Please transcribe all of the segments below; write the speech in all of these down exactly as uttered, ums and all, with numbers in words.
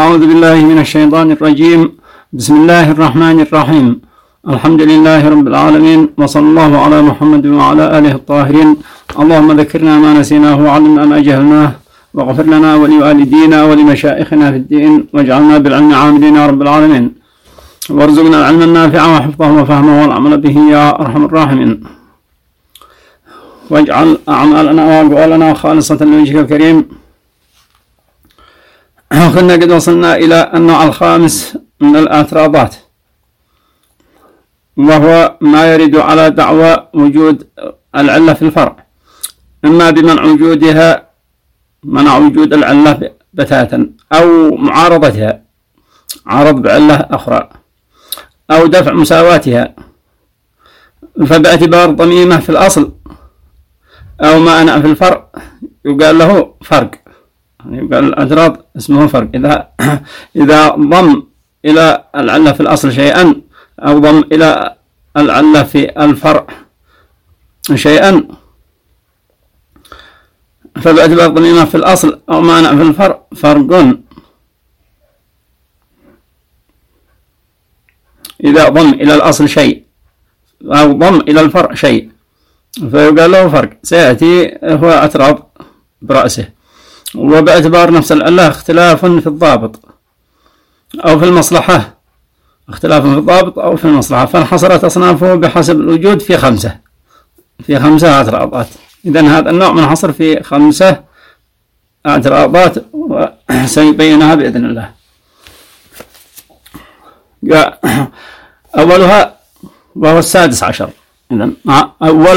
أعوذ بالله من الشيطان الرجيم. بسم الله الرحمن الرحيم. الحمد لله رب العالمين، وصلى الله على محمد وعلى آله الطاهرين. اللهم ذكرنا ما نسيناه وعلمنا ما جهلناه، واغفر لنا ولوالدينا ولمشائخنا في الدين، واجعلنا بالعلم عاملين يا رب العالمين، وارزقنا العلم النافع وحفظه وفهمه والعمل به يا أرحم الراحمين، واجعل أعمالنا وأقوالنا خالصة لوجهك الكريم. كنا قد وصلنا إلى النوع الخامس من الاعتراضات، وهو ما يرد على دعوى وجود العلة في الفرع، إما بمنع وجودها، منع وجود العلة بتاتا، أو معارضتها، عرض بعلة أخرى، أو دفع مساواتها، فباعتبار ضميمة في الأصل أو مانع في الفرع يقال له فرق، يعني يقال الاعتراض اسمه فرق. إذا إذا ضم إلى العلة في الأصل شيئا، أو ضم إلى العلة في الفرع شيئا، فباعتبار ضميمة في الأصل أو مانع في الفرع فرق. إذا ضم إلى الأصل شيء أو ضم إلى الفرع شيء فيقال له فرق، سيأتي هو اعتراض برأسه. وباعتبار نفس العلة اختلاف في الضابط أو في المصلحة، اختلاف في الضابط أو في المصلحة، فانحصرت أصنافه بحسب الوجود في خمسة في خمسة اعتراضات. إذن هذا النوع منحصر في خمسة اعتراضات، وسيبينها بإذن الله. أولها وهو السادس عشر. إذن أول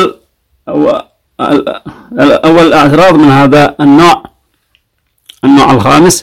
أول اعتراض من هذا النوع النوع الخامس،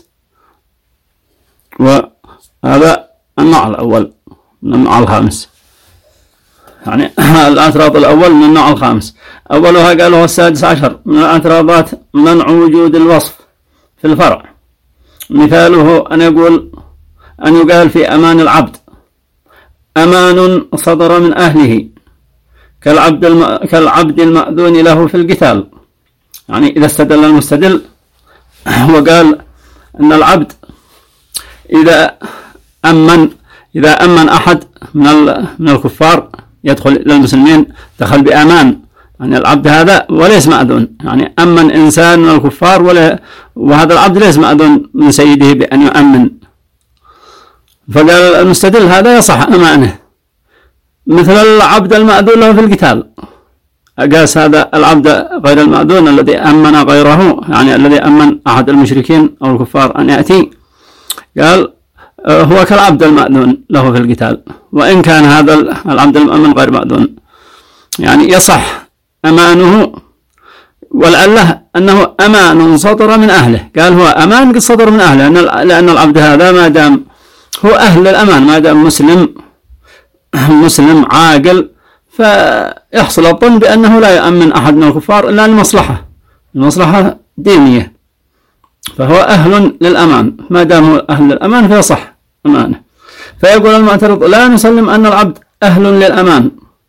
وهذا النوع الأول من النوع الخامس، يعني الاعتراض الأول من النوع الخامس. أولها قال هو السادس عشر من الاعتراضات منع وجود الوصف في الفرع. مثاله أن يقول أن يقال في أمان العبد أمان صدر من أهله كالعبد الم... كالعبد المأذون له في القتال. يعني إذا استدل المستدل وقال أن العبد إذا أمن إذا أمن أحد من من الكفار يدخل إلى المسلمين دخل بأمان، يعني العبد هذا وليس مأذون، يعني أمن إنسان من الكفار ولا وهذا العبد ليس مأذون من سيده بأن يؤمن. فقال المستدل هذا يصح أمانه، مثل العبد المأذون له في القتال، أقاس هذا العبد غير المأذون الذي أمن غيره، يعني الذي أمن أحد المشركين أو الكفار أن يأتي، قال هو كالعبد المأذون له في القتال، وإن كان هذا العبد المأمن غير مأذون، يعني يصح أمانه. والعلة أنه أمان صدر من أهله، قال هو أمان قد صدر من أهله، لأن العبد هذا ما دام هو أهل الأمان، ما دام مسلم مسلم عاقل، فيحصل الظن بأنه لا يؤمن أحد من الكفار إلا لمصلحة المصلحة دينية، فهو أهل للأمان، ما دام هو أهل للأمان فيصح أمانه. فيقول المعترض لا نسلم أن العبد أهل للأمان.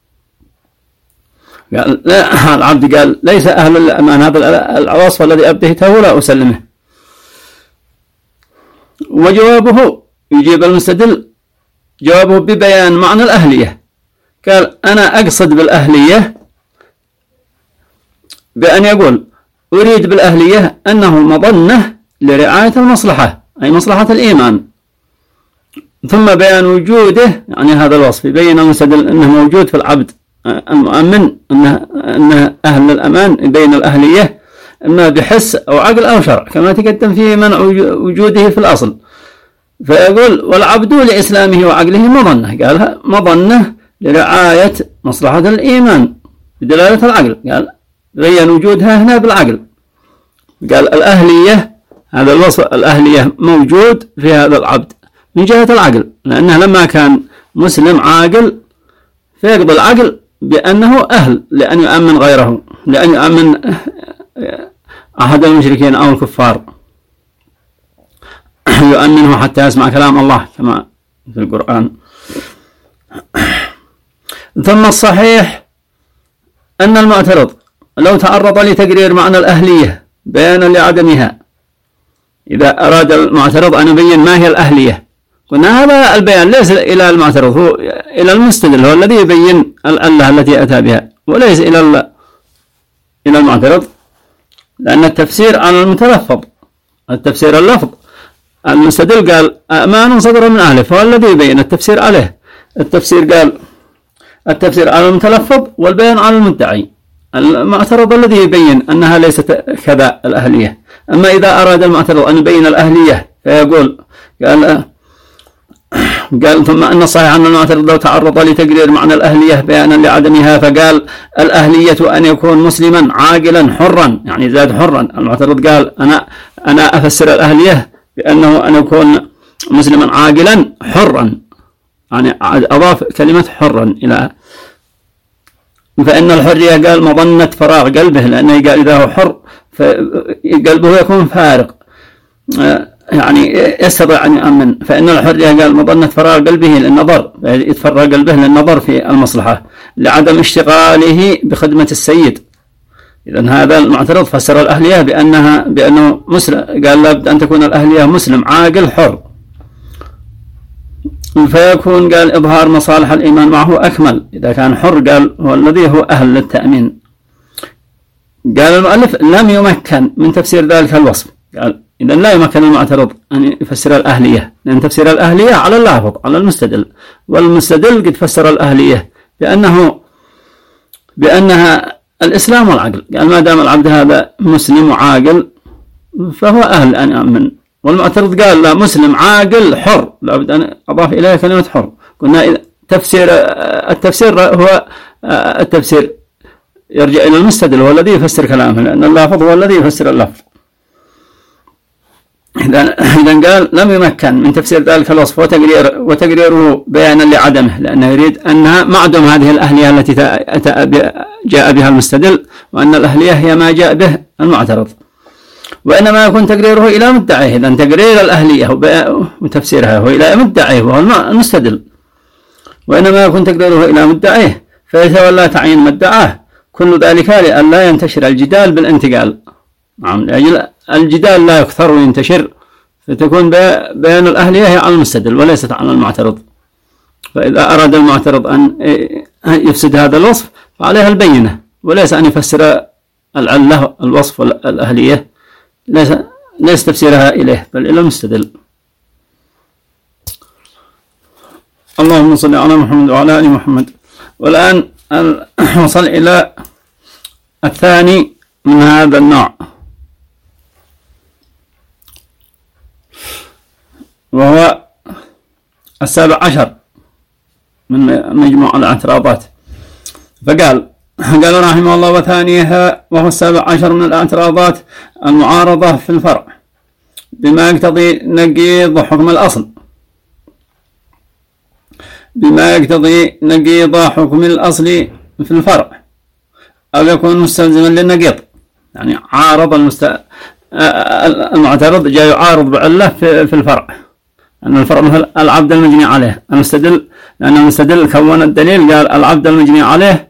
قال لا، العبد قال ليس أهل للأمان، هذا الوصف الذي أبديته لا أسلمه. وجوابه يجيب المستدل جوابه ببيان معنى الأهلية، قال أنا أقصد بالأهلية بأن يقول أريد بالأهلية أنه مظنة لرعاية المصلحة، أي مصلحة الإيمان، ثم بيان وجوده، يعني هذا الوصف يبين المستدل أنه موجود في العبد المؤمن، أنه, أنه أهل الأمان، بين الأهلية إما بحس أو عقل أو شرع، كما تقدم في منع وجوده في الأصل. فيقول والعبد لإسلامه وعقله مظنة، قالها مظنة لرعاية مصلحة الإيمان بدلالة العقل، قال بين وجودها هنا بالعقل. قال الأهلية، هذا الوصف الأهلية موجود في هذا العبد من جهة العقل، لأنه لما كان مسلم عاقل فيقضي العقل بأنه أهل لأن يؤمن غيره، لأن يؤمن أحد المشركين أو الكفار، يؤمنه حتى يسمع كلام الله كما في القرآن. ثم الصحيح أن المعترض لو تعرض لتقرير معنى الأهلية بيانا لعدمها إذا أراد المعترض أن يبين ما هي الأهلية، قلنا هذا البيان ليس إلى المعترض، هو إلى المستدل، هو الذي يبين الأله التي أتى بها، وليس إلى إلى المعترض، لأن التفسير على المتلفظ، التفسير اللفظ. المستدل قال أمان صدر من أهله، فهو الذي يبين التفسير عليه. التفسير قال التفسير على المتلفظ والبيان على المدعي. المعترض الذي يبين أنها ليست كذا الأهلية. أما إذا أراد المعترض أن يبين الأهلية فيقول قال قال ثم أن الصحيح أن المعترض لو تعرض لتقرير معنى الأهلية بيانا لعدمها فقال الأهلية أن يكون مسلما عاقلا حرا، يعني زاد حرا. المعترض قال أنا أنا أفسر الأهلية بأنه أن يكون مسلما عاقلا حرا، يعني أضاف كلمة حرا إلى، فإن الحرية قال مظنة فراغ قلبه، لأنه قال إذا هو حر فقلبه يكون فارغ، يعني يستطيع أن يؤمن. فإن الحرية قال مظنة فراغ قلبه للنظر، يتفرغ قلبه للنظر في المصلحة لعدم اشتغاله بخدمة السيد. إذن هذا المعترض فسر الأهلية بأنها بأنه مسلم، قال لابد أن تكون الأهلية مسلم عاقل حر، فيكون قال إظهار مصالح الإيمان معه أكمل. إذا كان حر قال هو الذي هو أهل للتأمين. قال المؤلف لم يمكن من تفسير ذلك الوصف، قال إذن لا يمكن المعترض أن يفسر الأهلية، لأن تفسير الأهلية على اللافظ على المستدل، والمستدل قد فسر الأهلية بأنه بأنها الإسلام والعقل. قال ما دام العبد هذا مسلم وعاقل فهو أهل أن يؤمن. والمعترض قال لا، مسلم عاقل حر، لابد أن أضاف إليه كلمة حر. قلنا تفسير التفسير هو التفسير يرجع إلى المستدل، هو الذي يفسر كلامه، لأن اللافظ هو الذي يفسر اللفظ. إذن قال لم يمكن من تفسير ذلك الوصف وتقرير وتقريره بيانا لعدمه، لأنه يريد أنها معدوم هذه الأهلية التي جاء بها المستدل، وأن الأهلية هي ما جاء به المعترض، وإنما يكون تقريره إلى مدعيه. إذن تقرير الأهلية وتفسيرها هو إلى مدعيه وهو المستدل، وإنما يكون تقريره إلى مدعيه فيتولى تعيين مدعاه. كل ذلك لئلا ينتشر الجدال بالانتقال، نعم، لأجل الجدال لا يكثر وينتشر، فتكون بيان الأهلية على المستدل وليست على المعترض. فإذا أراد المعترض أن يفسد هذا الوصف فعليها البينة، وليس أن يفسر العلة الوصف والأهلية، ليس, ليس تفسيرها إليه بل إلى المستدل. اللهم صل على محمد وعلى آل محمد. والآن وصل إلى الثاني من هذا النوع، وهو السابع عشر من مجموع الاعتراضات. فقال قال رحمه الله وثانيها وهو السابع عشر من الاعتراضات المعارضة في الفرع بما يقتضي نقيض حكم الأصل، بما يقتضي نقيض حكم الأصل في الفرع، أو يكون مستلزما للنقيض. يعني عارض المست... المعترض جاء يعارض بعله في, في الفرع، أن الفرع مثل العبد المجني عليه. المستدل لأن المستدل كون الدليل قال العبد المجني عليه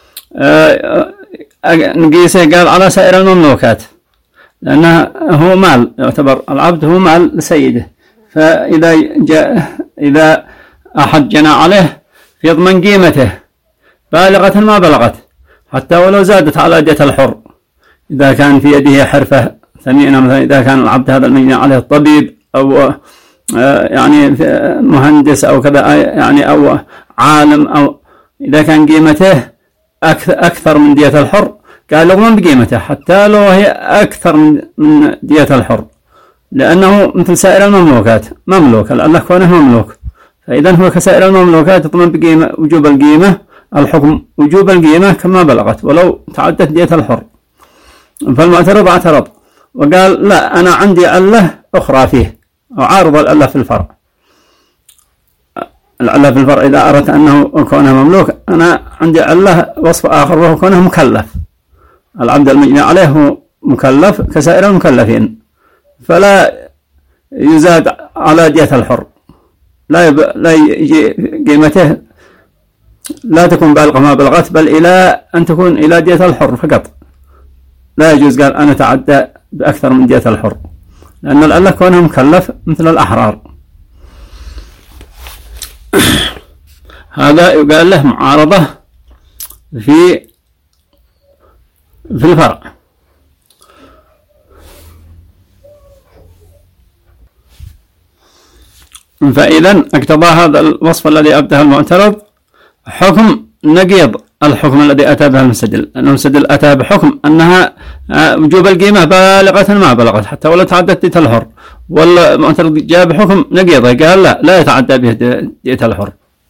نقيسه قال على سائر المملوكات، لأنه هو مال، يعتبر العبد هو مال لسيده، فإذا جاء إذا أحد جنى عليه يضمن قيمته بالغة ما بلغت، حتى ولو زادت على يد الحر، إذا كان في يده حرفة ثمينة، مثلا إذا كان العبد هذا المجني عليه طبيب أو يعني مهندس أو كذا، يعني أو عالم، أو إذا كان قيمته أكثر من دية الحر قال يضمن بقيمته حتى لو هي أكثر من دية الحر، لأنه مثل سائر المملوكات مملوك، الله كونه مملوك، فإذا هو كسائر المملوكات يضمن بقيمة وجوب القيمة، الحكم وجوب القيمة كما بلغت ولو تعدت دية الحر. فالمعترض اعترض وقال لا، أنا عندي علة أخرى فيه، أعارض العلة في الفرع. العلة في الفرع إذا أردت أنه كونه مملوك، أنا عندي علة وصف آخر وهو كونه مكلف. العبد المجني عليه هو مكلف كسائر المكلفين، فلا يزاد على دية الحر، لا يب... لا يجي قيمته لا تكون بالغة ما بلغت، بل إلى أن تكون إلى دية الحر فقط، لا يجوز قال أنا تعدى بأكثر من دية الحر، لأن العلة كونه مكلف مثل الأحرار. هذا يقال له معارضة في في الفرع. فإذا اقتضى هذا الوصف الذي أبداه المعترض حكم نقيض الحكم الذي أتى به المستدل، أن المستدل أتى بحكم أنها وجوب القيمة بالغة ما بلغت حتى ولا تعدت دية الحر، والمعترض جاء بحكم نقيضه قال لا لا يتعدى به دية الحر،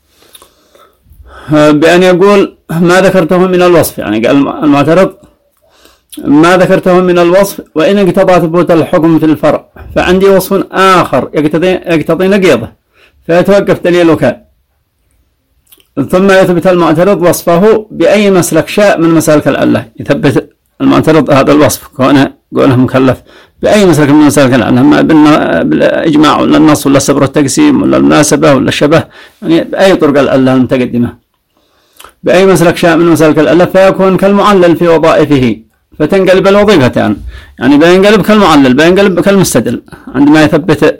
بأن يقول ما ذكرته من الوصف. يعني قال المعترض ما ذكرته من الوصف وإن اقتضى ثبوت الحكم في الفرع فعندي وصف آخر يقتضي يقتضي نقيضه فيتوقف دليلك، ثم يثبت المعترض وصفه بأي مسلك شاء من مسالك العلة. يثبت المعترض هذا الوصف كونه قوله مكلف بأي مسلك من مسالك العلة، ما بالإجماع ولا النص ولا السبر التقسيم ولا المناسبة ولا الشبه، يعني بأي طرق العلة المتقدمة بأي مسلك شاء من مسالك العلة فيكون كالمعلل في وظائفه فتنقلب الوظيفتان. يعني بينقلب كالمعلل بينقلب كالمستدل عندما يثبت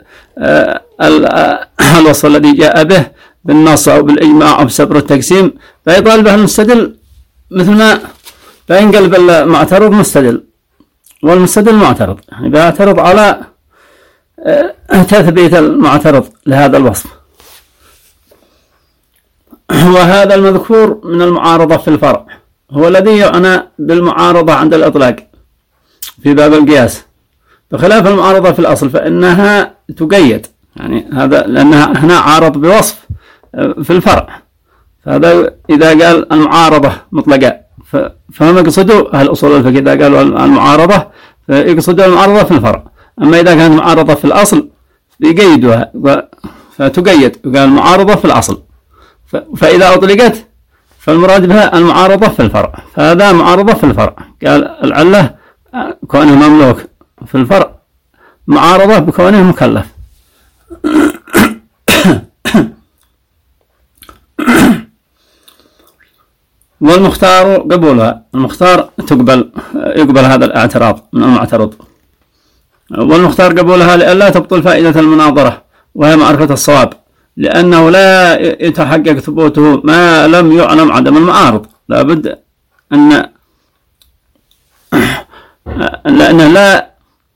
الوصف الذي جاء به بالنص أو بالإجماع أو بسبر التقسيم فيطال به المستدل مثل ما بينقلب المعترض مستدل والمستدل معترض، يعني بيعترض على تثبيت المعترض لهذا الوصف. وهذا المذكور من المعارضة في الفرع هو الذي يعنى بالمعارضة عند الإطلاق في باب القياس، بخلاف المعارضة في الأصل فإنها تقيد، يعني هذا لأنها هنا عارض بوصف في الفرع، فهذا إذا قال المعارضة مطلقة فهم يقصدوا أهل أصول الفقه إذا قالوا المعارضة فيقصدوا المعارضة في الفرع، أما إذا كانت معارضة في الأصل يقيدوها فتقيد وقال المعارضة في الأصل، فإذا أطلقت فالمراد بها المعارضة في الفرع، فهذا معارضة في الفرع. قال العلة كونه مملوك في الفرع معارضة بكونه مكلف. والمختار قبولها، المختار تقبل يقبل هذا الاعتراض من المعترض، والمختار قبولها لئلا تبطل فائدة المناظرة وهي معرفة الصواب، لأنه لا يتحقق ثبوته ما لم يعلم عدم المعارض. لابد أن لأنه لا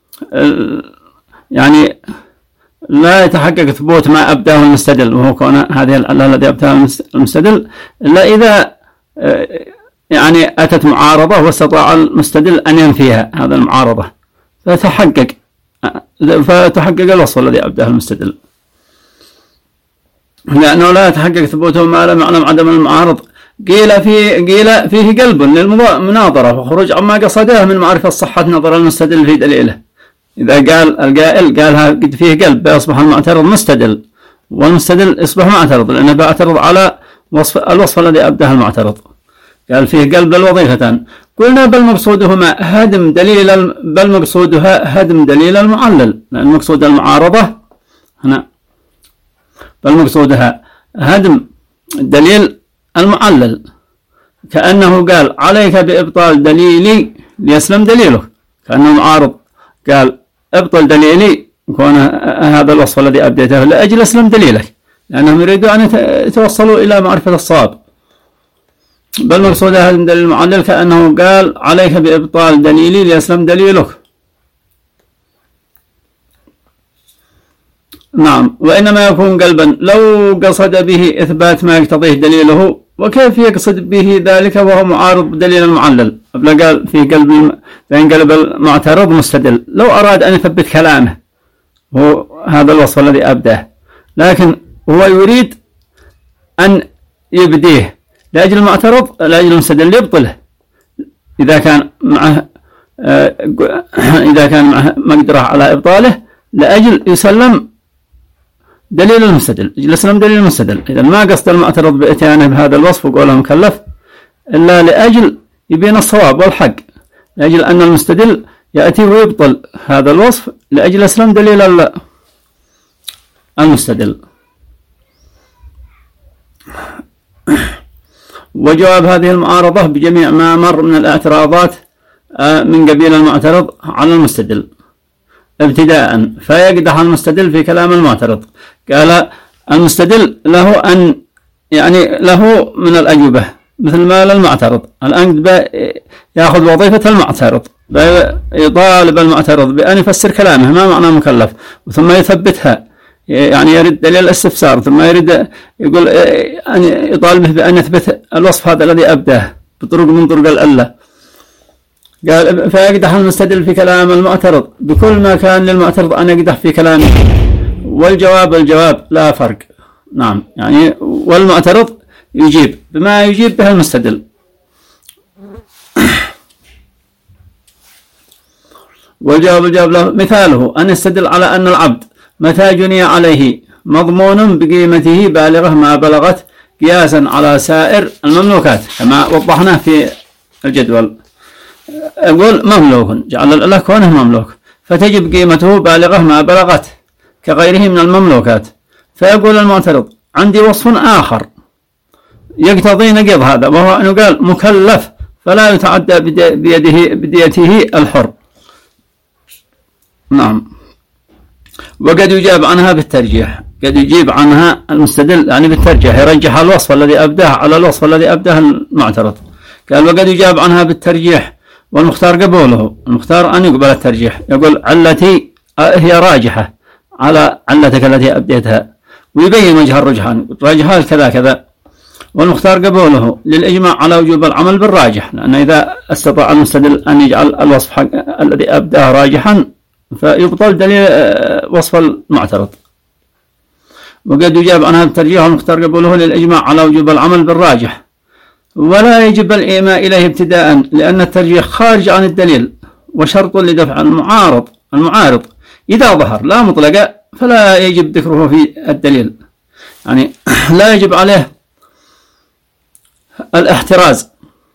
يعني لا يتحقق ثبوت ما أبداه المستدل وهو كون هذه العلة التي أبداه المستدل إلا إذا يعني أتت معارضة واستطاع المستدل أن ينفيها هذا المعارضة فتحقق فتحقق الوصف الذي أبداه المستدل، لأنه لا يتحقق ثبوته ما لم يعلم عدم المعارض. قيل فيه قيل فيه قلب للمناظرة وخروج عما قصده من معرفة صحة نظر المستدل في دليله. إذا قال القائل قالها قد فيه قلب بيصبح المعترض مستدل والمستدل يصبح معترض لأنه بيعترض على وصف الوصف الذي أبداه المعترض. قال فيه قلب للوظيفتان، قلنا بل مقصودهما هدم دليل بل مقصودها هدم دليل المعلل، لأن مقصود المعارضة هنا بل مقصودها هدم دليل المعلل، كأنه قال عليك بإبطال دليلي ليسلم دليله، كأنه المعارض قال ابطل دليلي كون هذا الوصف الذي أبديته لأجل أسلم دليلك، لأنهم يريدوا أن يتوصلوا إلى معرفة الصواب. بل مقصود هذا الدليل المعلل كأنه قال عليك بإبطال دليلي ليسلم دليلك. نعم، وإنما يكون قلبا لو قصد به إثبات ما يقتضيه دليله، وكيف يقصد به ذلك وهو معارض بدليل المعلل؟ قبل قال في قلب فينقلب المعترض مستدل، لو أراد أن يثبت كلامه هو هذا الوصف الذي أبداه، لكن هو يريد أن يبديه لأجل المعترض لأجل المستدل يبطله إذا كان معه إذا كان معه مقدرة على إبطاله لأجل يسلم دليل المستدل يسلم دليل المستدل. إذا ما قصد المعترض بإتيانه بهذا الوصف وقوله مكلف إلا لأجل يبين الصواب والحق، لأجل أن المستدل يأتي ويبطل هذا الوصف لأجل يسلم دليل المستدل. وجواب هذه المعارضة بجميع ما مر من الاعتراضات من قبيل المعترض على المستدل ابتداء فيقدح المستدل في كلام المعترض. قال المستدل له أن يعني له من الأجوبة مثل ما للمعترض، الآن يأخذ وظيفة المعترض، يطالب المعترض بأن يفسر كلامه ما معنى مكلف، ثم يثبتها، يعني يرد دليل الاستفسار، ثم يرد يقول أن يطالبه بأن يثبت الوصف هذا الذي أبداه بطرق من طرق الألة. قال فيقدح المستدل في كلام المعترض بكل ما كان للمعترض أن يقدح في كلامه، والجواب الجواب لا فرق. نعم، يعني والمعترض يجيب بما يجيب به المستدل. والجواب الجواب له مثاله أن يستدل على أن العبد متى جني عليه مضمون بقيمته بالغة ما بلغت قياسا على سائر المملوكات كما وضحنا في الجدول. يقول مملوك، جعل له كونه مملوك، فتجب قيمته بالغة ما بلغت كغيره من المملوكات. فيقول المعترض عندي وصف آخر يقتضي نقيض هذا، وهو أنه قال مكلف فلا يتعدى بيده بديته الحر. نعم، وقد يجاب عنها بالترجيح، قد يجيب عنها المستدل يعني بالترجيح، يرجح الوصف الذي أبداه على الوصف الذي أبداه المعترض. قال وقد يجاب عنها بالترجيح والمختار قبوله، المختار أن يقبل الترجيح، يقول علتي هي راجحة على علتك التي أبديتها، ويبين وجه الرجحان، راجحها كذا كذا، والمختار قبوله للإجماع على وجوب العمل بالراجح، لأن إذا استطاع المستدل أن يجعل الوصف حق الذي أبداه راجحا فيبطل دليل وصف المعترض. وقد يجاب عنها بالترجيح والمختار قبوله للإجماع على وجوب العمل بالراجح، ولا يجب الإيماء إليه ابتداء لأن الترجيح خارج عن الدليل وشرط لدفع المعارض المعارض إذا ظهر لا مطلقا فلا يجب ذكره في الدليل، يعني لا يجب عليه الاحتراز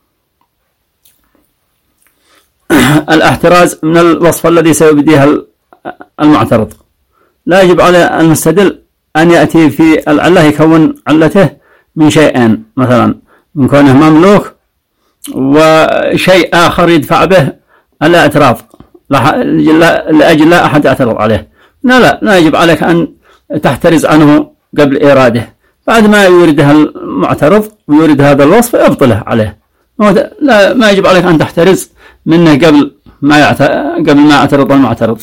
الاحتراز من الوصف الذي سيبديه المعترض، لا يجب على المستدل أن يأتي في العلة يكون علته من شيئين، مثلا من كونه مملوك وشيء آخر يدفع به الاعتراض لأجل لا أحد يعترض عليه. لا لا لا يجب عليك أن تحترز عنه قبل إيراده، بعد ما يورده المعترض ويورد هذا الوصف يبطله عليه، لا ما يجب عليك أن تحترز منه قبل ما يعت... قبل ما يعترض المعترض.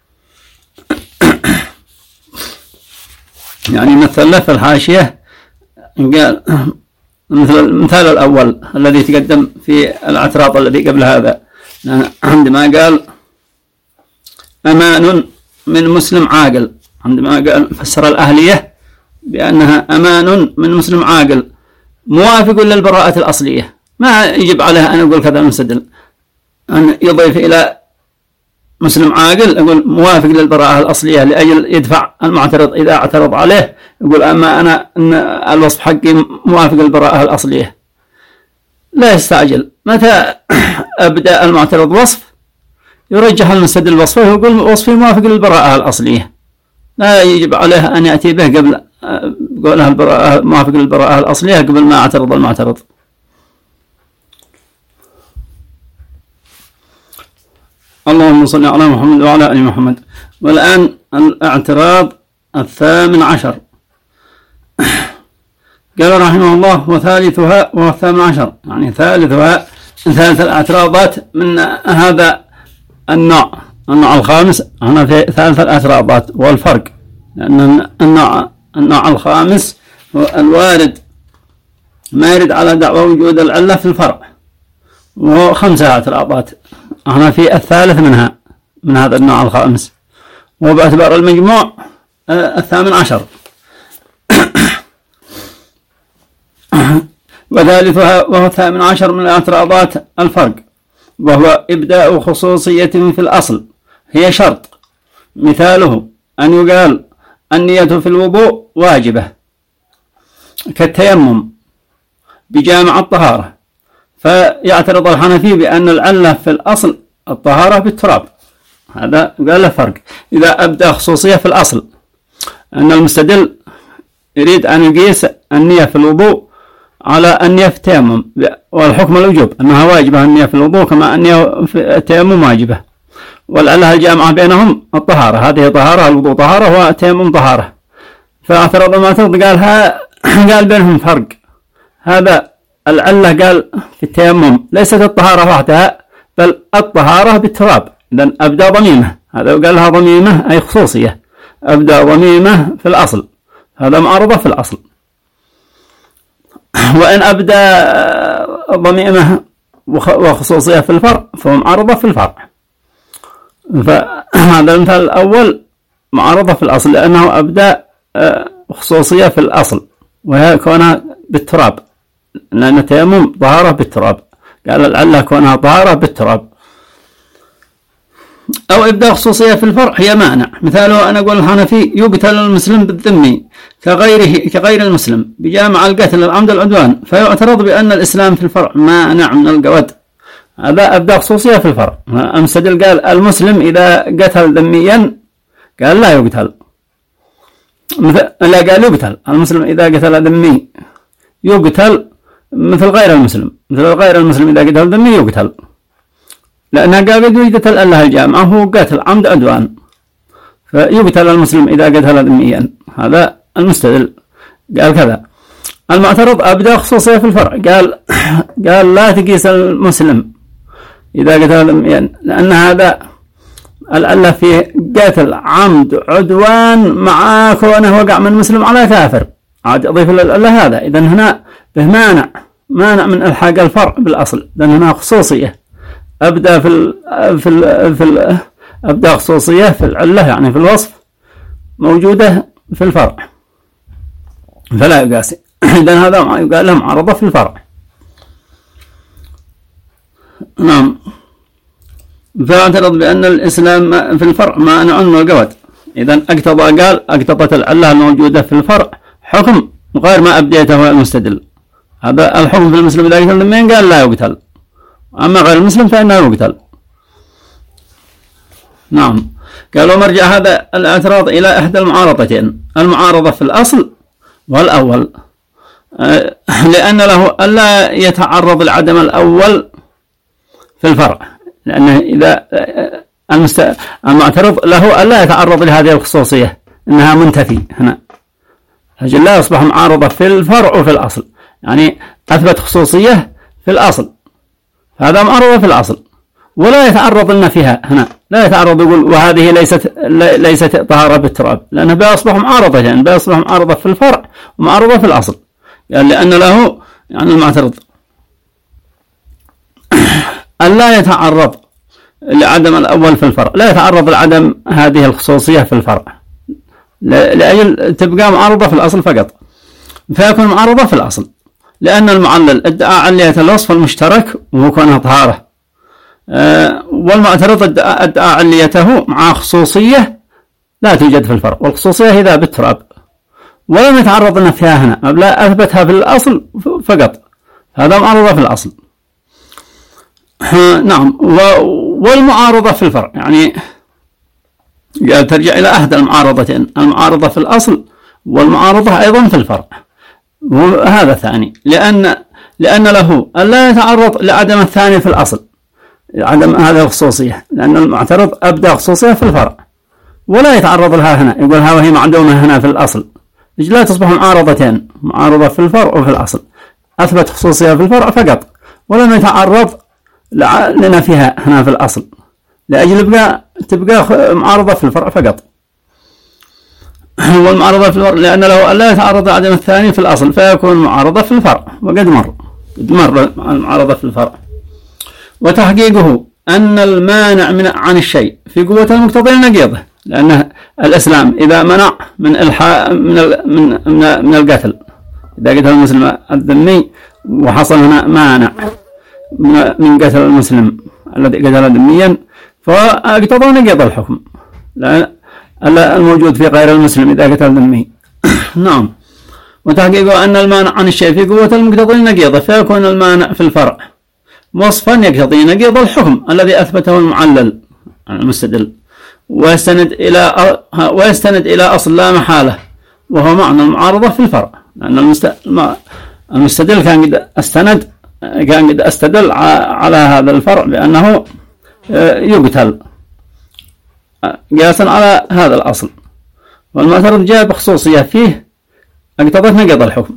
يعني مثل له في الحاشية قال مثل المثال الأول الذي تقدم في الاعتراض الذي قبل هذا، عندما قال أمان من مسلم عاقل، عندما قال فسر الأهلية بأنها أمان من مسلم عاقل موافق للبراءة الأصلية، ما يجب عليه أن يقول كذا المستدل أن يضيف إلى مسلم عاقل يقول موافق للبراءة الأصلية لأجل يدفع المعترض إذا اعترض عليه، يقول أما أنا أن الوصف حقي موافق للبراءة الأصلية. لا يستعجل، متى أبدأ المعترض وصف يرجح المستدل وصفه ويقول وصفي موافق للبراءة الأصلية، لا يجب عليه أن يأتي به قبل قولها البراءة موافق للبراءة الأصلية قبل ما اعترض المعترض. اللهم صل على محمد وعلى آل محمد. والآن الاعتراض الثامن عشر. قال رحمه الله وثالثها والثامن عشر، يعني ثالثها ثالث الاعتراضات من هذا النوع النوع الخامس. هنا في ثالث الاعتراضات والفرق، لأن النوع النوع الخامس هو الوارد ما يرد على دعوى وجود العلة في الفرع، وهو خمسة اعتراضات. هنا في الثالث منها من هذا النوع الخامس، وباعتبار المجموع الثامن عشر. وثالثها وهو الثامن عشر من الاعتراضات الفرق، وهو إبداء خصوصية في الأصل هي شرط، مثاله أن يقال النية في الوضوء واجبة كالتيمم بجامع الطهارة، فيعترض الحنفي بأن العلة في الأصل الطهارة بالتراب، هذا قال له فرق. إذا أبدأ خصوصية في الأصل أن المستدل يريد أن يقيس النية في الوضوء على النية في التيمم، والحكم الوجوب أنها واجبة النية في الوضوء كما النية في التيمم واجبة، والعلة الجامعة بينهم الطهارة، هذه طهارة، الوضوء طهارة وتيمم طهارة. فاعترض المعترض قال ها قال بينهم فرق، هذا العلة قال في التيمم ليست الطهارة وحدها بل الطهارة بالتراب، إذن أبدى ضميمة، هذا قال لها ضميمة أي خصوصية، أبدى ضميمة في الأصل، هذا معارضة في الأصل. وإن أبدى ضميمة وخصوصية في الفرع فهو معارضة في الفرع. فهذا المثال الأول معارضة في الأصل لأنه أبدى خصوصية في الأصل وهي كونها بالتراب، لأن التيمم طهارة بالتراب، قال العلة كونها طهارة بالتراب. أو إبداء خصوصية في الفرع هي مانع، مثاله أنا أقول الحنفي يقتل المسلم بالذمي كغيره كغير المسلم بجامع القتل العمد العدوان، فيعترض بأن الإسلام في الفرع مانع من القود، هذا إبداء خصوصية في الفرع. المستدل قال المسلم إذا قتل ذميا قال لا يقتل، لا قال يقتل، المسلم إذا قتل ذمي يقتل مثل غير المسلم، مثل غير المسلم إذا قتل ذمي يقتل، لأنها قال وجدت الأله الجامعة هو قتل عمد عدوان، فيقتل المسلم إذا قتل ذميا، هذا المستدل قال كذا. المعترض أبدأ خصوصية في الفرع، قال قال لا تقيس المسلم إذا قتل ذميا، لأن هذا الأله فيه قتل عمد عدوان مع كونه وقع من مسلم على كافر، عاد أضيف للأله هذا، إذن هنا به مانع مانع من إلحاق الفرع بالأصل، لأن هنا خصوصية أبدأ في ال في ال في ال أبدأ خصوصية في العلة يعني في الوصف موجودة في الفرع فلا يقاس، إذن هذا يقال له معارضة في الفرع. نعم. فاعترض بأن الإسلام في الفرع مانع من القود، إذن اقتضى قال اقتضت العلة الموجودة في الفرع حكم غير ما أبديته المستدل، هذا الحكم في المسلم إذا قتل ذميا قال لا يقتل، أما غير المسلم فإنه يقتل. نعم. قالوا مرجع هذا الاعتراض إلى إحدى المعارضتين، المعارضة في الأصل والأول، لأن له ألا يتعرض العدم الأول في الفرع، لأنه إذا المست... المعترض له ألا يتعرض لهذه الخصوصية إنها منتفي هنا، أجل لا يصبح معارضة في الفرع وفي الأصل، يعني أثبت خصوصية في الأصل، هذا معارضة في الأصل ولا يتعرض لنا فيها هنا، لا يتعرض يقول وهذه ليست ليست طهارة بالتراب، لأنه بيصبح معارضة، يعني بيصبح معارضة في الفرع ومعارضة في الأصل، يعني لأن له يعني المعترض ألا يتعرض لعدم الأول في الفرع، لا يتعرض لعدم هذه الخصوصية في الفرع لأجل تبقى معارضة في الأصل فقط، فيكون معارضة في الأصل، لأن المعلل ادعى علية الوصف المشترك وهو كونها طهارة، أه والمعترض ادعى, ادعى عليته مع خصوصية لا توجد في الفرع، والخصوصية هذا بالتراب ولم يتعرض لنا فيها هنا، لا أثبتها في الأصل فقط، هذا معارضة في الأصل. نعم. والمعارضة في الفرع يعني ترجع إلى أحد المعارضتين، المعارضة في الأصل والمعارضة أيضا في الفرع، وهذا ثاني، لأن لأن له ألا يتعرض لعدم الثاني في الأصل، عدم هذه الخصوصية، لأن المعترض أبدأ خصوصية في الفرع ولا يتعرض لها هنا، يقول ها وهي معدومة هنا في الأصل، لا تصبح معارضتين، معارضة في الفرع وفي الأصل، أثبت خصوصية في الفرع فقط ولم يتعرض لنا فيها هنا في الأصل، لأجل بقى تبقى معارضة في الفرع فقط. والمعارضة في الفرع لأن له ألا يتعرض عدم الثاني في الأصل فيكون معارضة في الفرع، وقد مر قد مر المعارضة في الفرع. وتحقيقه أن المانع من عن الشيء في قوة المقتضي نقيضه، لأن الإسلام إذا منع من الحاء من من من, من القتل، إذا قتل المسلم الذمي وحصل هنا مانع من قتل المسلم الذي قتل ذميا فاقتضى نقيض الحكم، لأن الموجود في غير المسلم إذا قتل ذمي. نعم. وتحقيقه أن المانع عن الشيء في قوة المقتضي نقيضه، فيكون المانع في الفرع وصفا يقتضي نقيض الحكم الذي أثبته المعلل المستدل، ويستند إلى ويستند إلى أصل لا محالة وهو معنى المعارضة في الفرع، لأن المستدل كان قد استند كان قد استدل على هذا الفرع بأنه يقتل، قياسا على هذا الأصل، والمعترض جاء بخصوصية فيه اقتضت نقض الحكم.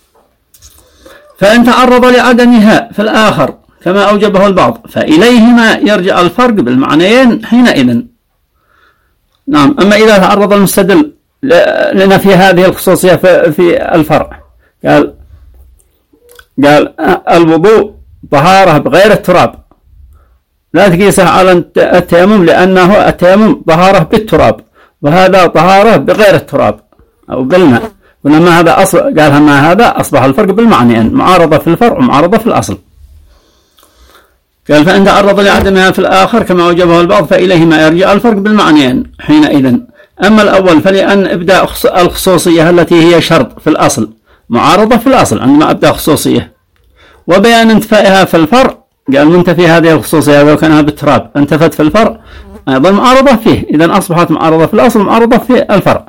فإن تعرض لعدمها في الآخر كما أوجبه البعض فإليهما يرجع الفرق بالمعنيين حينئذ. نعم. أما إذا تعرض المستدل لنفي هذه الخصوصية في الفرع، قال قال الوضوء طهارة بغير التراب، لا تقيسه على التيمم لأنه التيمم طهارة بالتراب وهذا طهارة بغير التراب أو بالماء، ولما هذا أصل قالها ما هذا أصبح الفرق بالمعنيين، معارضة في الفرع ومعارضة في الأصل. قال فإن تعرض لعدمها في الآخر كما أوجبه البعض فإليهما يرجع الفرق بالمعنيين حينئذ. أما الأول فلأن إبداء الخصوصية التي هي شرط في الأصل معارضة في الأصل عندما أبدأ خصوصية، وبيان انتفائها في الفرع قال منتفي هذه الخصوصية لو كانها بالتراب انتفت في الفرع أيضا معارضة فيه، إذن أصبحت معارضة في الأصل معارضة في الفرع.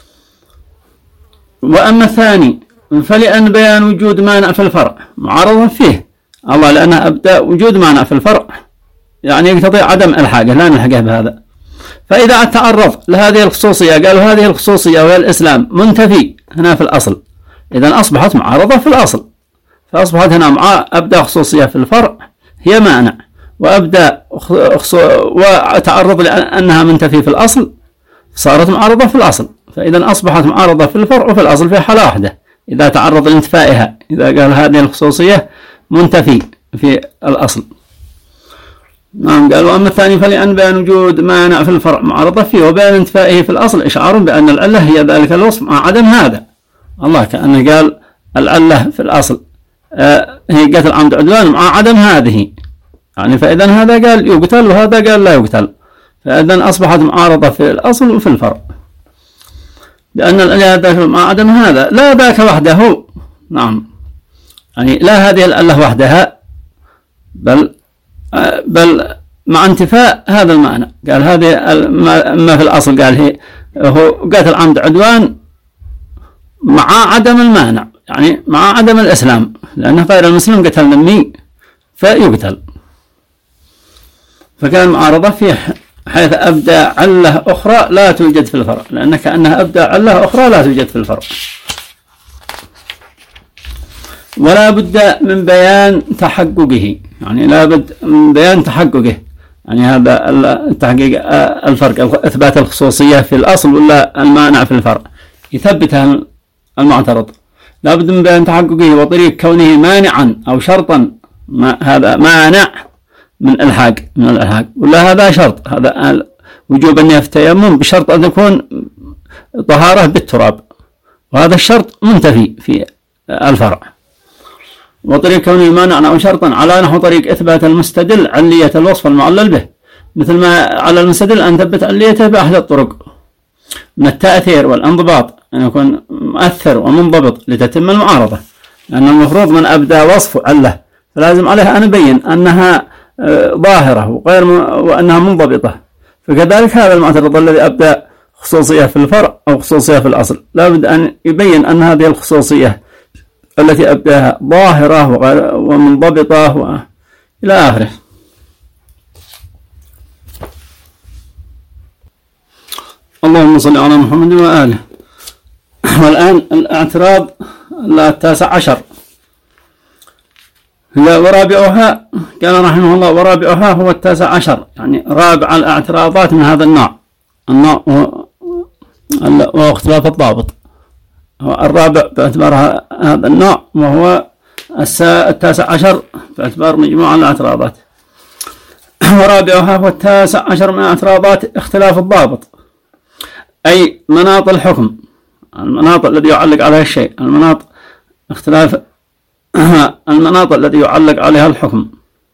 وأما الثاني فلأن بيان وجود مانع في الفرع معارضة فيه الله، لأنه أبدأ وجود مانع في الفرع يعني يقتضي عدم الحاجة لا نلحقه بهذا. فإذا تعرض لهذه الخصوصية قالوا هذه الخصوصية وهي الإسلام منتفي هنا في الأصل، إذن أصبحت معارضة في الأصل، فأصبحت هنا مع أبدأ خصوصية في الفرع هي مانع، وأبدأ وتعرض لأنها منتفي في الأصل صارت معارضة في الأصل، فإذا أصبحت معارضة في الفرع وفي الأصل في حالة واحدة إذا تعرض لانتفائها، إذا قال هذه الخصوصية منتفي في الأصل. نعم. قال وأما الثاني فلأن بيان وجود مانع في الفرع معارضة فيه وبيان انتفائه في الأصل إشعار بأن العلة هي ذلك الوصف مع عدم هذا الله، كأنه قال العلة في الأصل آه هي قتل عمد عدوان مع عدم هذه يعني، فإذا هذا قال يقتل وهذا قال لا يقتل، فإذا أصبحت معارضة في الأصل وفي الفرع لأن العلة مع عدم هذا لا ذاك وحده. نعم. يعني لا هذه العلة وحدها بل آه بل مع انتفاء هذا المعنى. قال هذه ما في الأصل قال هي هو قتل عمد عدوان مع عدم المانع يعني مع عدم الإسلام، لأنه غير المسلم قتل ذمي فيقتل، فكان معارضة فيه حيث أبدى علة أخرى لا توجد في الفرع، لأن كأنها أبدى علة أخرى لا توجد في الفرع. ولا بد من بيان تحققه، يعني لا بد من بيان تحققه، يعني هذا التحقيق الفرق إثبات الخصوصية في الأصل ولا المانع في الفرع يثبتها المعترض، لا بد من بيان تحققه وطريق كونه مانعا أو شرطا، ما هذا مانع من الحاق من الالحاق ولا هذا شرط، هذا وجوب النية في التيمم بشرط أن تكون طهارة بالتراب، وهذا الشرط منتفي في الفرع. وطريق كونه مانعا أو شرطا على نحو طريق إثبات المستدل علية الوصف المعلل به، مثل ما على المستدل أن تثبت عليته بأحد الطرق من التأثير والانضباط أن يكون مؤثر ومنضبط لتتم المعارضة، لأن المفروض من أبدى وصف عله فلازم عليه أن يبين أنها ظاهرة وغير وأنها منضبطة، فكذلك هذا المعترض الذي أبدى خصوصية في الفرع أو خصوصية في الأصل لا بد أن يبين أن هذه الخصوصية التي أبداها ظاهرة ومنضبطة وإلى آخره. اللهم صل على محمد وآله. والآن الاعتراض التاسع عشر ورابعها قال رحمه الله ورابعها هو التاسع عشر، يعني رابع الاعتراضات من هذا النوع النوع وهو اختلاف الضابط، الرابع باعتبار هذا النوع وهو التاسع عشر باعتبار مجموعة الاعتراضات. ورابعها هو التاسع عشر من اعتراضات اختلاف الضابط، أي مناط الحكم، المناط الذي يعلق عليها الشيء، المناط اختلاف المناط الذي يعلق عليها الحكم.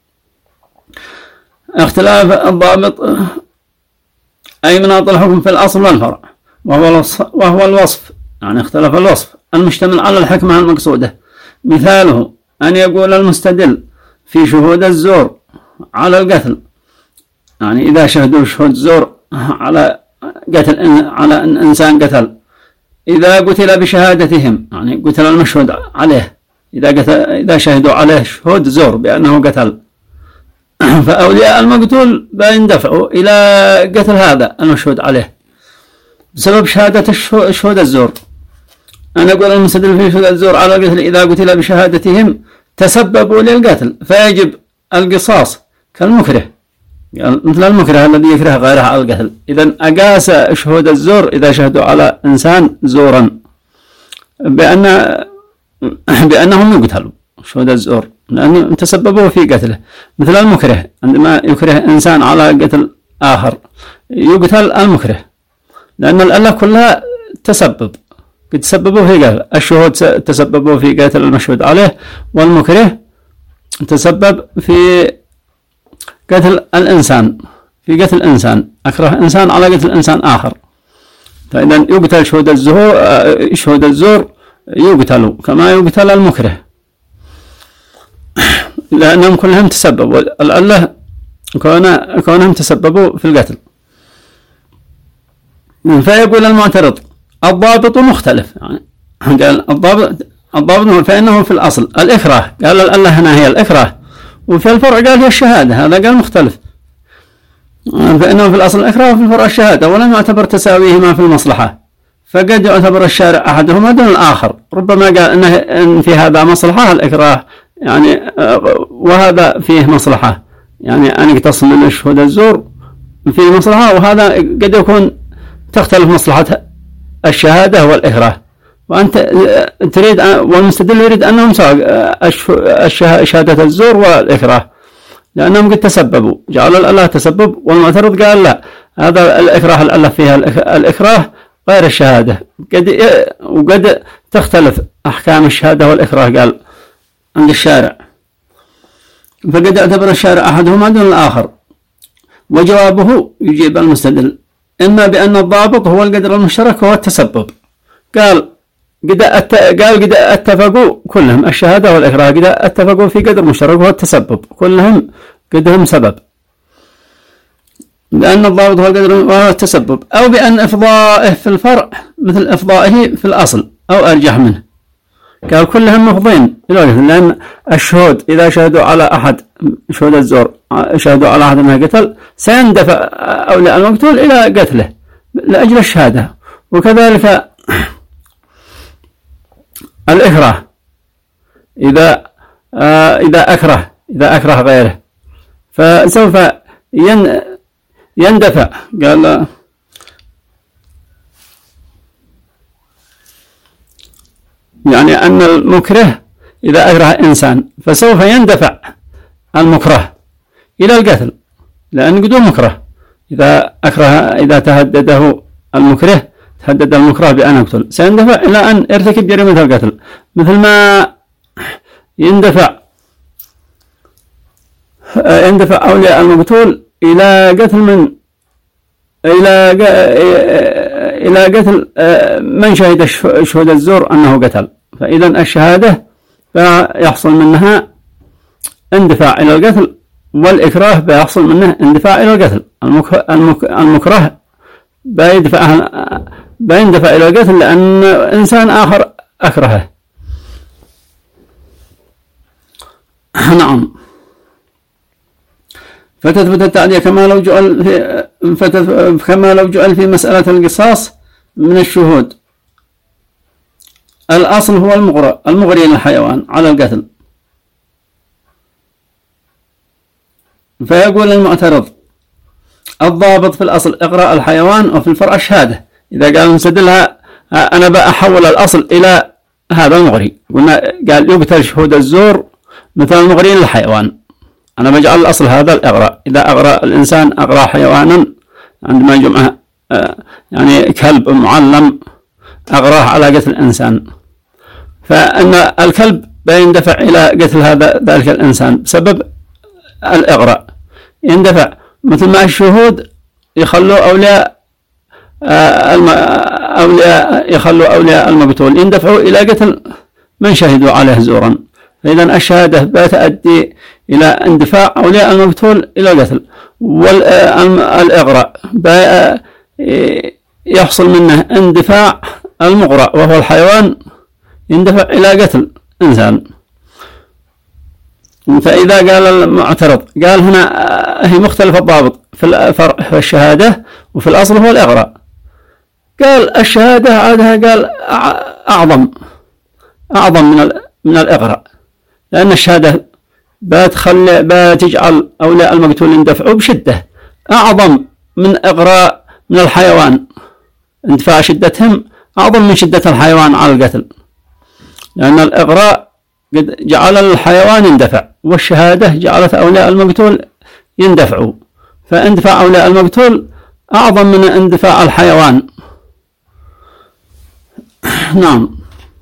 اختلاف الضابط أي مناط الحكم في الأصل والفرع، وهو وهو الوصف، يعني اختلف الوصف المشتمل على الحكمة المقصودة. مثاله أن يقول المستدل في شهود الزور على القتل، يعني إذا شهدوا شهود زور على قتل على أن إنسان قتل، إذا قتل بشهادتهم يعني قتل المشهود عليه، إذا قتل إذا شهدوا عليه شهود زور بأنه قتل فأولياء المقتول بيندفعوا إلى قتل هذا المشهود عليه بسبب شهادة الشهود الزور. أنا أقول المستدل في شهود الزور على القتل إذا قتل بشهادتهم تسببوا للقتل فيجب القصاص كالمكره، يعني مثل المكره الذي يكره غيره على القتل. إذن أقاس شهود الزور إذا شهدوا على إنسان زورا بأن بأنهم يقتلوا شهود الزور لأنهم تسببوا في قتله، مثل المكره عندما يكره إنسان على قتل آخر يقتل المكره، لأن الأله كلها تسبب قد تسببوا في قتل الشهود، تسببوا في قتل المشهود عليه، والمكره تسبب في قتل الإنسان في قتل إنسان أكره إنسان على قتل إنسان آخر. فإذا يقتل شهود الزور شهود الزور يقتلوا كما يقتل المكره لأنهم كلهم تسببوا الأله كونهم تسببوا في القتل. فيقول المعترض الضابط مختلف، يعني قال الضابط الضابط فإنه في الأصل الإكراه، قال الأله هنا هي الإكراه، وفي الفرع قال هي الشهادة، هذا قال مختلف. فإنه في الأصل الإكراه وفي الفرع الشهادة، ولم يعتبر تساويهما في المصلحة، فقد يعتبر الشارع أحدهما دون الآخر. ربما قال إنه إن في هذا مصلحة الإكراه يعني وهذا فيه مصلحة، يعني أن يقتص من الشهود الزور فيه مصلحة، وهذا قد يكون تختلف مصلحة الشهادة والإكراه، وأنت تريد والمستدل يريد أنهم سواء شهادة الزور والإكراه لأنهم قد تسببوا، جعل الأله تسبب، والمعترض قال لا، هذا الإكراه الأله فيها الإكراه غير الشهادة، قد وقد تختلف أحكام الشهادة والإكراه قال عند الشارع، فقد يعتبر الشارع أحدهما دون الآخر. وجوابه يجيب المستدل إما بأن الضابط هو القدر المشترك وهو التسبب، قال قد قال قد اتفقوا كلهم الشهادة والإكراه قد اتفقوا في قدر مشترك وهو التسبب، كلهم قدهم سبب، لأن الضابط هو القدر وهو التسبب، أو بأن إفضائه في الفرع مثل إفضائه في الأصل أو أرجح منه، قال كلهم مفضين، لأن الشهود إذا شهدوا على أحد شهود الزور شهدوا على أحد ما قتل سيندفع أولياء المقتول إلى قتله لأجل الشهادة. وكذلك الإكراه إذا آه إذا أكره إذا أكره غيره فسوف ين يندفع، قال يعني أن المكره إذا أكره إنسان فسوف يندفع المكره إلى القتل، لأن قدوم مكره إذا أكره إذا تهدده المكره تهدد المكره بأن يقتل سيندفع إلى أن يرتكب جريمة القتل، مثل ما يندفع يندفع أولياء المقتول إلى قتل من إلى إلى قتل من شهد شهود الزور أنه قتل. فإذا الشهادة يحصل منها اندفاع إلى القتل، والإكراه بيحصل منه اندفاع إلى القتل. المكره بيدفع بيندفع إلى القتل لأن إنسان آخر أكرهه. نعم. فتثبت التعدية كما لو جعل في كما لو جعل في مسألة القصاص من الشهود. الأصل هو المغرى المغري للحيوان على القتل. فيقول المعترض الضابط في الأصل إقراء الحيوان، وفي الفرع الشهادة. إذا قال نسدلها أنا بأحول الأصل إلى هذا المغري، قلنا قال يقتل شهود الزور مثل المغري للحيوان، أنا بجعل الأصل هذا الإغراء. إذا أغرى الإنسان أغرى حيوانا عندما يجمع يعني كلب معلم أغراه على قتل الإنسان، فإن الكلب بيندفع إلى قتل هذا ذلك الإنسان بسبب الإغراء، يندفع مثل ما الشهود يخلوا أولياء أولياء يخلوا أولياء المقتول يندفعوا إلى قتل من شهدوا عليه زورا. فإذا الشهادة بتؤدي إلى اندفاع أولياء المقتول إلى القتل، والإغراء يحصل منه اندفاع المغرى وهو الحيوان يندفع إلى قتل إنسان. فإذا قال المعترض قال هنا هي مختلف الضابط في الفرع الشهادة وفي الأصل هو الإغراء، قال الشهادة عادها قال أعظم أعظم من من الإغراء، لأن الشهادة بتخلي بتجعل أولياء المقتول يندفعوا بشدة أعظم من إغراء من الحيوان، اندفاع شدتهم أعظم من شدة الحيوان على القتل، لأن الإغراء قد جعل الحيوان يندفع، والشهادة جعلت أولياء المقتول يندفعوا، فاندفاع أولياء المقتول أعظم من اندفاع الحيوان. نعم.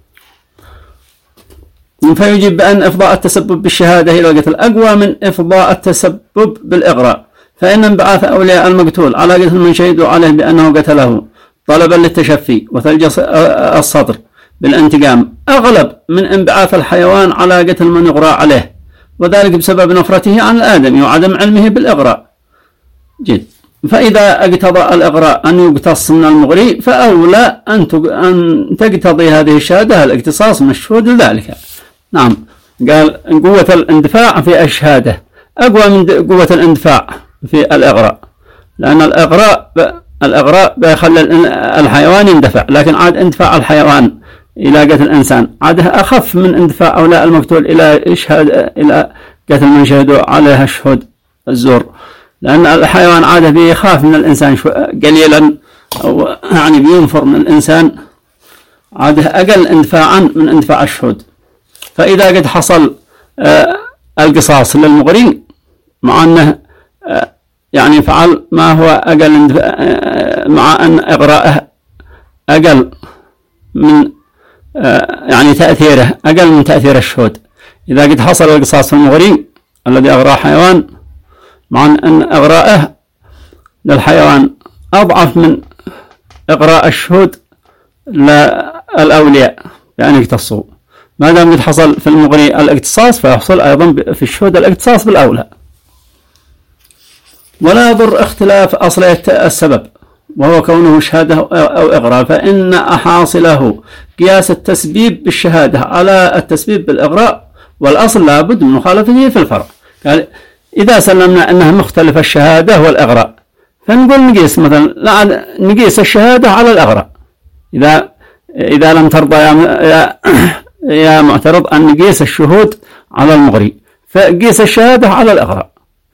فيجب بأن إفضاء التسبب بالشهادة إلى القتل أقوى من إفضاء التسبب بالإغراء، فإن انبعاث أولياء المقتول على قتل من شهدوا عليه بأنه قتله طلبا للتشفي وثلج الصدر بالانتقام أغلب من انبعاث الحيوان على قتل من يغرى عليه، وذلك بسبب نفرته عن الآدمي وعدم علمه بالإغراء. جد. فإذا اقتضى الإغراء أن يقتص من المغري فأولى أن تقتضي هذه الشهادة الاقتصاص من الشهود لذلك. نعم. قال قوة الاندفاع في الشهادة أقوى من قوة الاندفاع في الإغراء، لأن الإغراء الإغراء بيخلي الحيوان يندفع، لكن عاد اندفاع الحيوان إلى قتل الإنسان عاده أخف من اندفاع أولياء المقتول إلى إشهاد إلى قتل من شهدوا عليها شهود الزور، لأن الحيوان عاده بيخاف من الإنسان قليلا، أو يعني بينفر من الإنسان، عاده أقل اندفاعا من اندفاع الشهود. فإذا قد حصل آه القصاص للمغري مع أنه آه يعني فعل ما هو أقل آه مع أن إغراءه أقل من آه يعني تأثيره أقل من تأثير الشهود، إذا قد حصل القصاص في المغري الذي أغرى حيوان مع أن إغراءه للحيوان أضعف من إغراء الشهود للأولياء بأن يقتصوا، ما دام قد حصل في المغري الاقتصاص فيحصل أيضا في الشهود الاقتصاص بالأولى. ولا يضر اختلاف أصلية السبب وهو كونه شهادة أو إغراء، فإن حاصله قياس التسبيب بالشهادة على التسبيب بالإغراء، والأصل لابد من مخالفته في الفرع. قال إذا سلمنا أنها مختلفة الشهادة والإغراء فنقول نقيس مثلا نقيس الشهادة على الإغراء، إذا إذا لم ترضى يا يا معترض أن نقيس الشهود على المغري فقيس الشهادة على الإغراء،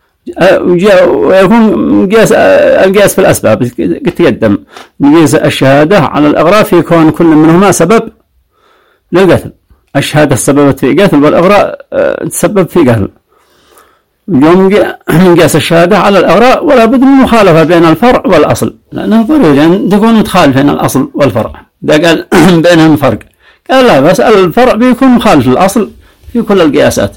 ويكون قياس القياس في الأسباب تقدم نقيس الشهادة على الإغراء في كون كل منهما سبب للقتل، الشهادة سببت في قتل والإغراء تسبب في قتل، يوم نقيس الشهادة على الإغراء ولا بد من مخالفة بين الفرع والأصل، لأنه ضروري أن تكون متخالف بين الأصل والفرع. إذا قال بينهم فرق قال لا، بس الفرع بيكون مخالف للأصل في كل القياسات.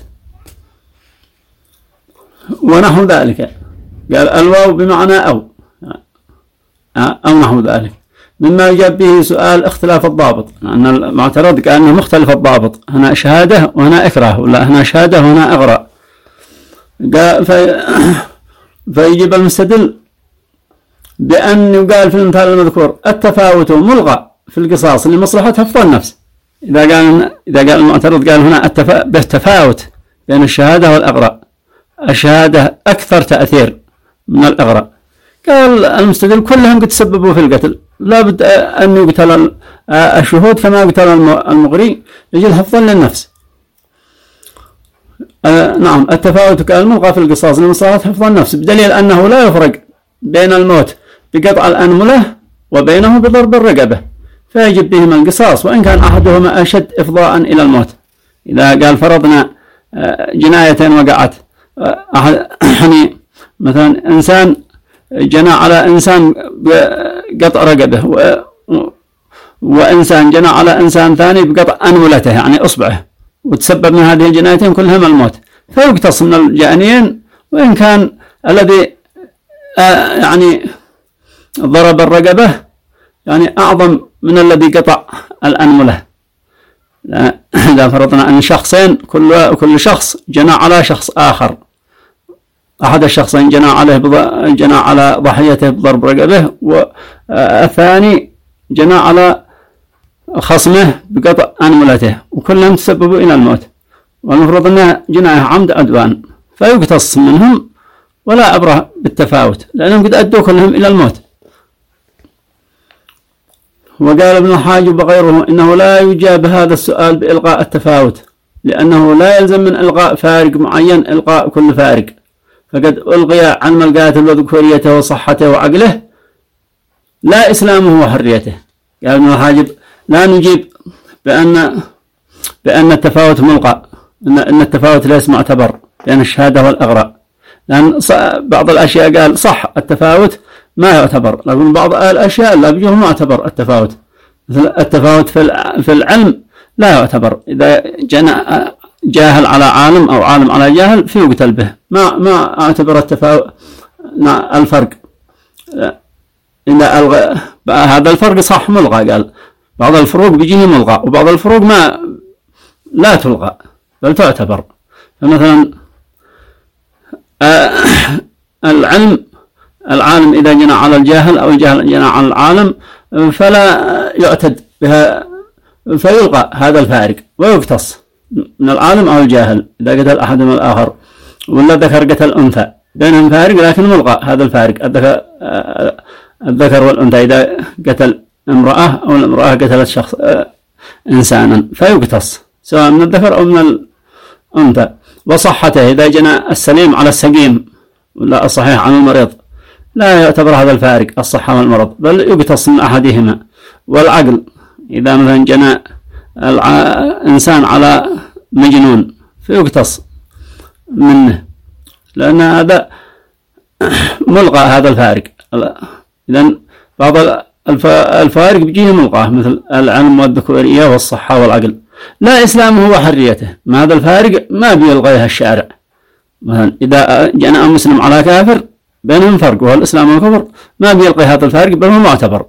ونحو ذلك قال الواو بمعنى أو أو نحو ذلك مما يجاب به سؤال اختلاف الضابط، لأن المعترض قال أنه مختلف الضابط، هنا شهادة وهنا إكراه، ولا هنا شهادة وهنا إغراء. قال في فيجب المستدل بأن يقال في المثال المذكور التفاوت ملغى في القصاص لمصلحة حفظ النفس. إذا قال إذا قال المعترض قال هنا التفا... بالتفاوت بين الشهادة والإغراء، الشهادة أكثر تأثير من الإغراء، قال المستدل كلهم قد تسببوا في القتل، لا بد أن يقتل الشهود كما يقتل المغري يجل حفظا للنفس. آه نعم. التفاوت قال ملغى في القصاص لمصلحة حفظ النفس، بدليل أنه لا يفرق بين الموت بقطع الأنملة وبينه بضرب الرقبة، فيجب بهما القصاص وإن كان أحدهما أشد إفضاء إلى الموت. إذا قال فرضنا جناية وقعت يعني مثلا إنسان جنى على إنسان بقطع رقبه وإنسان جنى على إنسان ثاني بقطع أنملته يعني أصبعه، وتسبب من هذه الجنايتين كلهما الموت، فيقتص من الجانيين وإن كان الذي يعني ضرب الرقبة يعني أعظم من الذي قطع الأنملة. إذا فرضنا أن شخصين كل كل شخص جنى على شخص آخر، أحد الشخصين جنى عليه جنى على ضحيته بضرب رقبه، والثاني جنى على خصمه بقطع أنملته، وكلهم تسببوا إلى الموت، والمفروض أنها جناية عمد عدوان فيقتص منهم ولا عبرة بالتفاوت لأنهم قد أدوا كلهم إلى الموت. وقال ابن الحاجب وغيره إنه لا يجاب هذا السؤال بإلغاء التفاوت لأنه لا يلزم من إلغاء فارق معين إلغاء كل فارق، فقد ألغي علم القاتل وذكوريته وصحته وعقله لا إسلامه وحريته. قال ابن الحاجب لا نجيب بأن بأن التفاوت ملغى، إن التفاوت ليس معتبر بين الشهادة والإغراء، لأن بعض الأشياء قال صح التفاوت ما يعتبر، لكن بعض الأشياء لا بيجوه معتبر التفاوت، مثل التفاوت في العلم لا يعتبر، إذا جاء جاهل على عالم أو عالم على جاهل فيقتل به، ما ما اعتبر التفاوت الفرق. إذا ألغى هذا الفرق صح ملغى، قال بعض الفروق بيجيه ملغى وبعض الفروق ما لا تلغى بل تعتبر. فمثلا العلم العالم إذا جنى على الجاهل أو الجاهل جنى على العالم فلا يعتد بها فيلغى هذا الفارق ويقتص من العالم أو الجاهل إذا قتل أحدهم الآخر، ولا ذكر قتل أنثى بينهم فارق لكن ملغى هذا الفارق الذكر, الذكر والأنثى إذا قتل امرأة أو الامرأة قتلت شخص إنسانا فيقتص سواء من الذكر أو من الأنثى. وصحته إذا جنى السليم على السقيم ولا الصحيح على المريض لا يعتبر هذا الفارق الصحة والمرض بل يقتص من أحدهما. والعقل إذا مثلا جنى الإنسان على مجنون فيقتص منه لأن هذا ملغى هذا الفارق. إذن بعض الفوارق بيجيه ملغاه مثل العلم والذكورية والصحة والعقل لا إسلامه وحريته، ما هذا الفارق ما بيلغيها الشارع. مثلا إذا جنى مسلم على كافر بينهم فرق وهو الإسلام والكفر ما بيلغي هذا الفارق بل هو معتبر.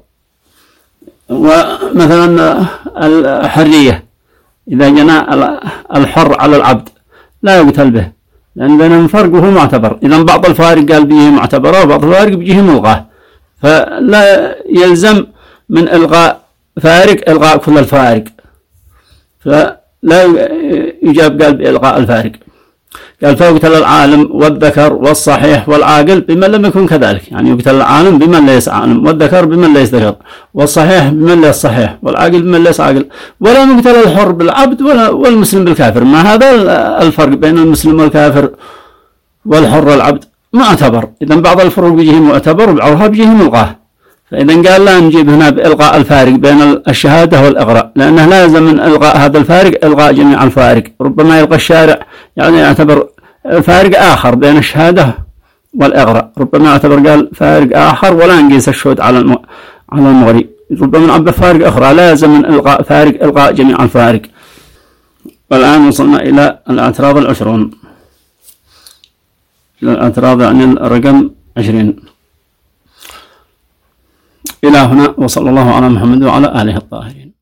ومثلا الحرية إذا جنى الحر على العبد لا يقتل به لأن بينهم فرق وهو معتبر. إذا بعض الفوارق قال به معتبرة وبعض الفوارق بيجيه ملغاه، فلا يلزم من إلغاء فارق إلغاء كل الفوارق، فلا يجاب قال بإلغاء الفارق. قال فيقتل العالم والذكر والصحيح والعاقل بمن لم يكن كذلك، يعني يقتل العالم بمن ليس عالم والذكر بمن ليس ذكر والصحيح بمن ليس صحيح والعاقل بمن ليس عاقل، ولا يقتل الحر بالعبد والمسلم بالكافر. ما هذا الفرق بين المسلم والكافر والحر والعبد معتبر. إذا بعض الفروق بيجيه معتبر وبعضها بيجيه ملغاه. فإذا قال لا نجيب هنا بإلغاء الفارق بين الشهادة والإغراء لأنه لازم من إلغاء هذا الفارق إلغاء جميع الفارق. ربما يلقى الشارع يعني يعتبر فارق آخر بين الشهادة والإغراء، ربما يعتبر قال فارق آخر ولا نقيس الشهود على الم... على المغري، ربما نعبر فارق أخرى لازم من إلغاء فارق إلغاء جميع الفارق. والآن وصلنا إلى الاعتراض العشرون، إلى الاعتراض يعني الرقم عشرين. إلى هنا وصلى الله على محمد وعلى آله الطاهرين.